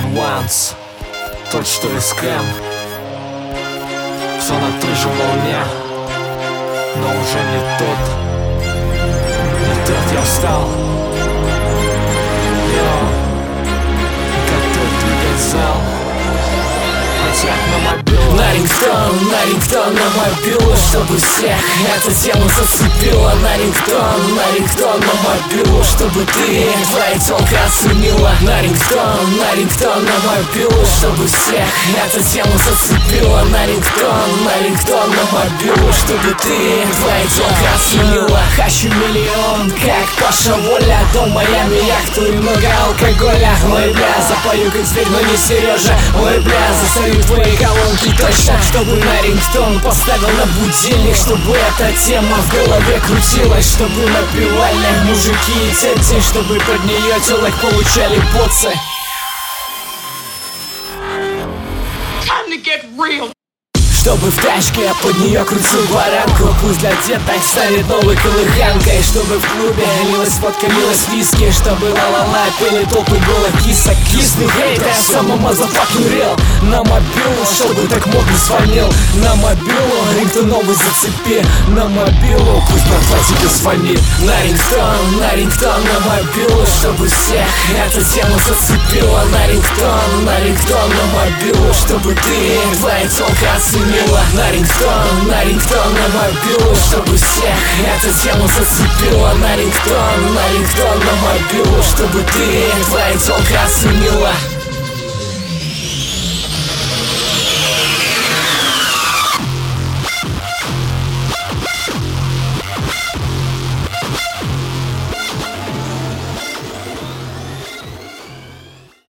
once, тот, что из Кэм. Все на той же волне, но уже не тот. Не тот, я устал. Готов двигать зал. На рингтон, на мобилу, чтобы всех эта тема зацепила. На рингтон, на мобилу, чтобы ты твоя тёлка оценила. На рингтон, на мобилу, чтобы всех эта тема зацепила. На рингтон, на мобилу, чтобы ты твоя тёлка оценила. Хочу миллион, как Паша Воля. Дом, Майами, яхту и много алкоголя. Ой, бля, запою как зверь, но не Сережа. Ой, бля, засорю твои колонки точно. Чтобы на рингтон поставил на будильник, чтобы эта тема в голове крутилась. Чтобы напевали мужики и тети, чтобы под нее телок получали поцы. Чтобы в тачке я под нее крутил баранку. Пусть для деток станет новой колыханкой. Чтобы в клубе лилась водка, лилась виски. Чтобы ла-ла-ла пели толпы голых кисок. Кисный хейт, я сама motherfucking real. На мобилу, чтобы так модно звонил. На мобилу, рингтон новый зацепи. На мобилу, пусть братва тебе звонит. На рингтон, на мобилу, чтобы всех эта тема зацепила. На рингтон, на мобилу, чтобы ты твоя тёлка оценила. На рингтон, на мобилу, чтобы всех эта тема зацепила. На рингтон, на мобилу, чтобы ты твоя тёлка оценила.